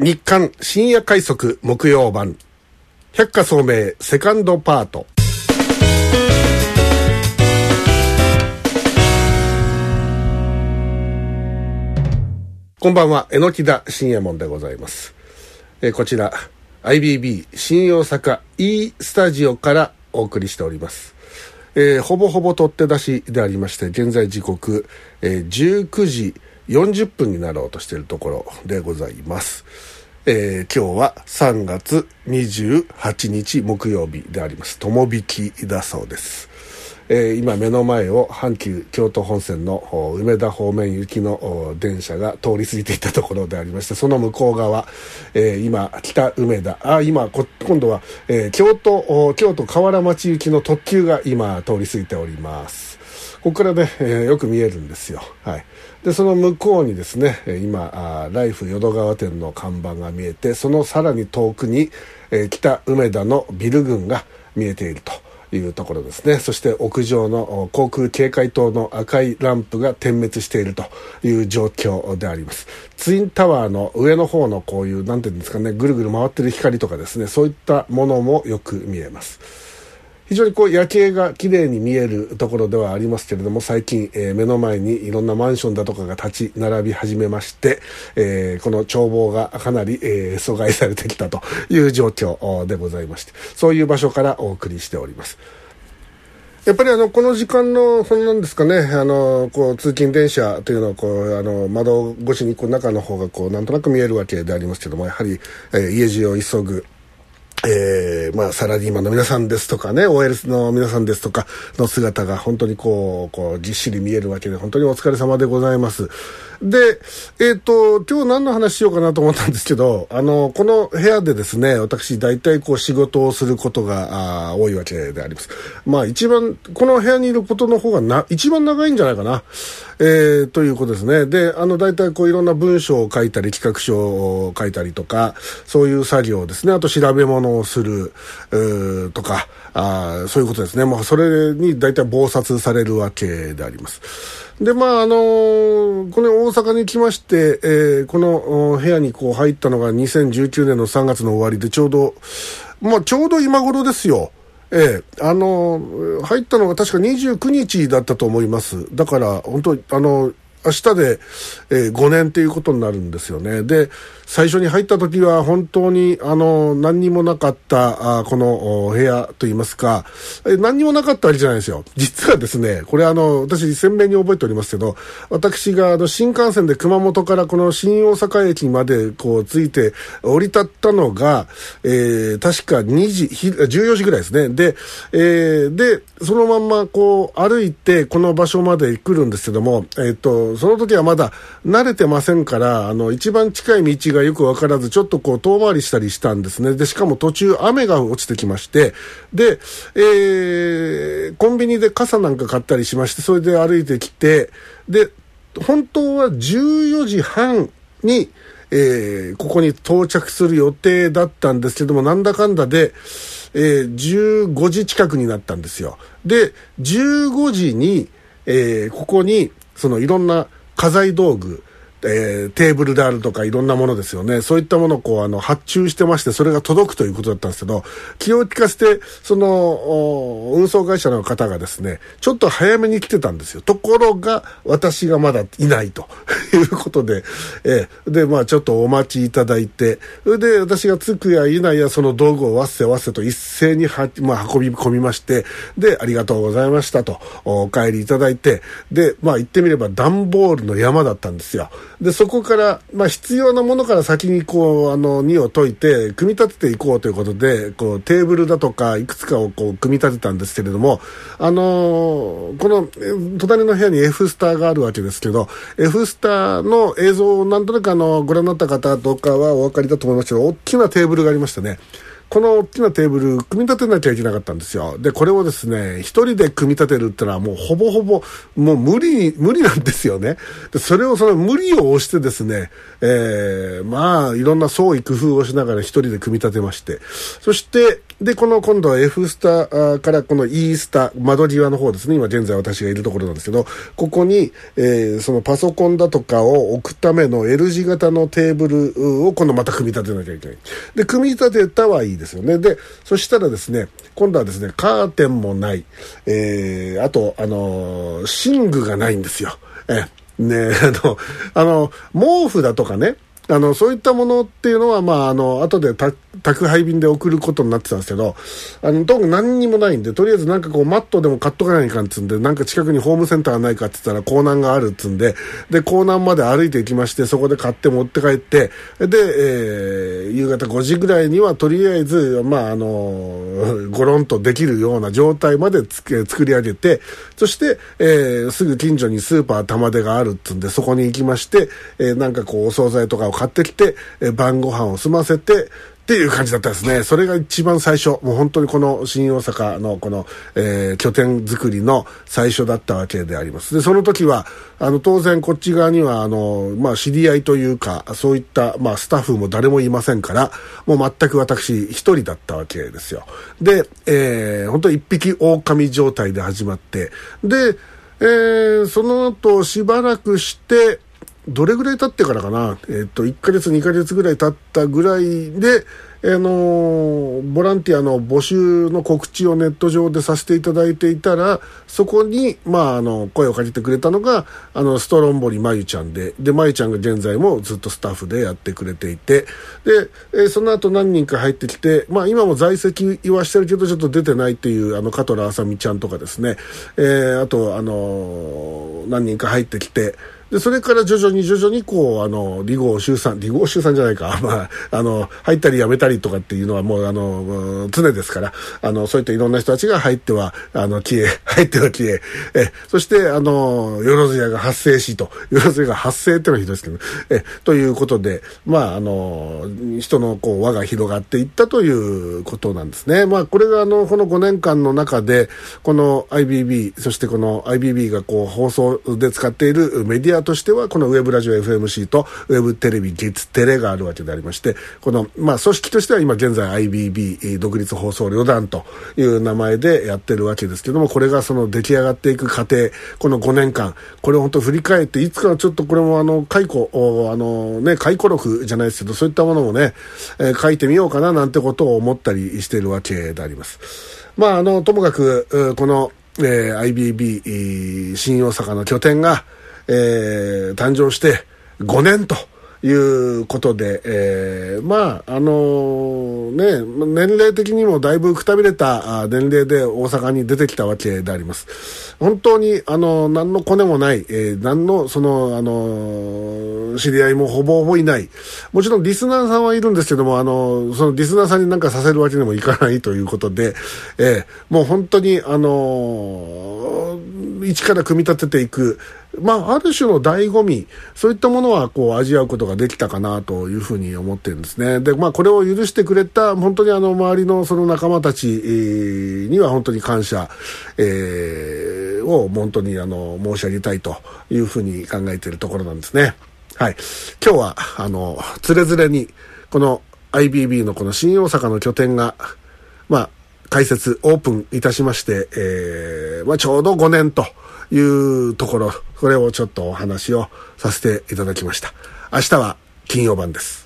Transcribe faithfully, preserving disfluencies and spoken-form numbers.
日刊深夜快速木曜版百花聡明セカンドパート。こんばんは、榎田信也門でございます。えー、こちら アイビービー 新大阪 E スタジオからお送りしております。えー、ほぼほぼ取って出しでありまして、現在時刻、えー、じゅうくじよんじゅっぷんになろうとしているところでございます。えー、今日はさんがつにじゅうはちにち木曜日であります。友引きだそうです。えー、今目の前を阪急京都本線の梅田方面行きの電車が通り過ぎていたところでありまして、その向こう側、えー、今北梅田、あ今こ今度は、えー、京都京都河原町行きの特急が今通り過ぎております。ここからね、えー、よく見えるんですよ。はい。でその向こうにですね、今ライフ淀川店の看板が見えて、そのさらに遠くに、えー、北梅田のビル群が見えているというところですね。そして屋上の航空警戒灯の赤いランプが点滅しているという状況であります。ツインタワーの上の方のこういうなんていうんですかね、ぐるぐる回ってる光とかですね、そういったものもよく見えます。非常にこう夜景が綺麗に見えるところではありますけれども、最近、えー、目の前にいろんなマンションだとかが立ち並び始めまして、えー、この眺望がかなり、えー、阻害されてきたという状況でございまして、そういう場所からお送りしております。やっぱりあのこの時間のそんなんですかね、あのこう通勤電車というのをこうあの窓越しにこう中の方がこうなんとなく見えるわけでありますけども、やはり、えー、家路を急ぐえー、まあサラリーマンの皆さんですとかね、 オーエル の皆さんですとかの姿が本当にこう、こうぎっしり見えるわけで、本当にお疲れ様でございます。で、えっと今日何の話しようかなと思ったんですけど、あのこの部屋でですね、私大体こう仕事をすることがあ多いわけであります。まあ一番この部屋にいることの方がな一番長いんじゃないかな、えー、ということですね。で、あの大体こういろんな文章を書いたり企画書を書いたりとか、そういう作業ですね。あと調べ物をするとか、あそういうことですね。まあそれに大体忙殺されるわけであります。で、まああのー、この大阪に来まして、えー、この部屋にこう入ったのがにせんじゅうきゅうねんのさんがつの終わりで、ちょうどまあちょうど今頃ですよ。ええ、あの入ったのが確かにじゅうくにちだったと思います。だから本当あの明日で、えー、ごねんということになるんですよね。で、最初に入った時は本当にあの何にもなかったあこの部屋といいますか、えー、何にもなかったわけじゃないですよ。実はですね、これあの私鮮明に覚えておりますけど、私があの新幹線で熊本からこの新大阪駅までこう着いて降り立ったのが、えー、確かにじじゅうよじぐらいですね。で、えー、でそのまんまこう歩いてこの場所まで来るんですけども、えっとその時はまだ慣れてませんから、あの一番近い道がよくわからず、ちょっとこう遠回りしたりしたんですね。でしかも途中雨が落ちてきまして、で、えー、コンビニで傘なんか買ったりしまして、それで歩いてきて、で本当はじゅうよじはんに、えー、ここに到着する予定だったんですけども、なんだかんだで、えー、じゅうごじ近くになったんですよ。でじゅうごじに、えー、ここにそのいろんな家財道具、えー、テーブルであるとかいろんなものですよね。そういったものをこうあの発注してまして、それが届くということだったんですけど、気を利かせてその運送会社の方がですね、ちょっと早めに来てたんですよ。ところが私がまだいないということで、えー、でまあちょっとお待ちいただいて、それで私が着くやいないやその道具をわっせわっせと一斉には、まあ、運び込みまして、でありがとうございましたとお帰りいただいて、でまあ言ってみれば段ボールの山だったんですよ。でそこから、まあ、必要なものから先にこうあの荷を解いて組み立てていこうということで、こうテーブルだとかいくつかをこう組み立てたんですけれども、あのー、この隣の部屋に F スターがあるわけですけど、 F スターの映像をなんとなくあのご覧になった方とかはお分かりだと思いますけど、大きなテーブルがありましたね。この大きなテーブル組み立てなきゃいけなかったんですよ。でこれをですね一人で組み立てるってのはもうほぼほぼもう無理無理なんですよね。でそれをその無理を押してですね、えー、まあいろんな創意工夫をしながら一人で組み立てまして、そして、 で、この今度は F スタからこの E スタ、窓際の方ですね、今現在私がいるところなんですけど、ここに、えー、そのパソコンだとかを置くための L 字型のテーブルを今度また組み立てなきゃいけない。で、組み立てたはいいですよね。で、そしたらですね、今度はですね、カーテンもない、えー、あと、あのー、寝具がないんですよ。えー、ね、あの、あの、毛布だとかね、あの、そういったものっていうのは、まあ、あの、後で宅配便で送ることになってたんですけど、あの、特に何にもないんで、とりあえずなんかこう、マットでも買っとかないかんっつうんで、なんか近くにホームセンターないかって言ったら、港南があるっつうんで、で、港南まで歩いていきまして、そこで買って持って帰って、で、えー、夕方ごじぐらいには、とりあえず、まあ、あの、ゴロンとできるような状態までつけ作り上げて、そして、えー、すぐ近所にスーパー玉出があるっつうんで、そこに行きまして、えー、なんかこう、お惣菜とかを買ってきて、えー、晩ご飯を済ませてっていう感じだったですね。それが一番最初、もう本当にこの新大阪のこの、えー、拠点作りの最初だったわけであります。で、その時はあの当然こっち側にはあの、まあ、知り合いというかそういった、まあ、スタッフも誰もいませんから、もう全く私一人だったわけですよ。で、えー、本当一匹狼状態で始まって、で、えー、その後しばらくしてどれぐらい経ってからかな、えっと、いっかげつ、にかげつぐらい経ったぐらいで、あのー、ボランティアの募集の告知をネット上でさせていただいていたら、そこに、まあ、あの、声をかけてくれたのが、あの、ストロンボリまゆちゃんで、で、まゆちゃんが現在もずっとスタッフでやってくれていて、で、えー、その後何人か入ってきて、まあ、今も在籍はしてるけど、ちょっと出てないっていう、あの、加藤あさみちゃんとかですね、えー、あと、あのー、何人か入ってきて、で、それから徐々に徐々にこう、あの、離合集散、離合集散じゃないか、まあ、あの、入ったり辞めたりとかっていうのはもう、あの、常ですから、あの、そういったいろんな人たちが入っては、あの、消え、入っては消え、え、そして、あの、よろずやが発生しと、よろずやが発生っていうのはひどいですけど、え、ということで、まあ、あの、人のこう、輪が広がっていったということなんですね。まあ、これがあの、このごねんかんの中で、この アイビービー、そしてこの アイビービー がこう、放送で使っているメディアとしてはこのウェブラジオ エフエムシー とウェブテレビ月テレがあるわけでありまして、このまあ組織としては今現在 アイビービー 独立放送旅団という名前でやってるわけですけども、これがその出来上がっていく過程、このごねんかん、これを本当振り返って、いつかちょっとこれもあの回顧、あのね、回顧録じゃないですけど、そういったものもね、えー、書いてみようかななんてことを思ったりしているわけであります。まああのともかくこの、えー、アイビービー 新大阪の拠点がえー、誕生してごねんということで、えー、まああのー、ね年齢的にもだいぶくたびれた年齢で大阪に出てきたわけであります。本当にあの何のコネもない、えー、何のそのあの知り合いもほぼほぼいない。もちろんリスナーさんはいるんですけども、あのそのリスナーさんに何かさせるわけにもいかないということで、えー、もう本当にあの一から組み立てていく。まあ、ある種の醍醐味、そういったものはこう味わうことができたかなというふうに思ってるんですね。で、まあ、これを許してくれた本当にあの周りのその仲間たちには本当に感謝、えー、を本当にあの申し上げたいというふうに考えているところなんですね。はい。今日はあのつれづれにこの アイビービー のこの新大阪の拠点がまあ開設オープンいたしまして、えー、まあちょうどごねんというところ、これをちょっとお話をさせていただきました。明日は金曜版です。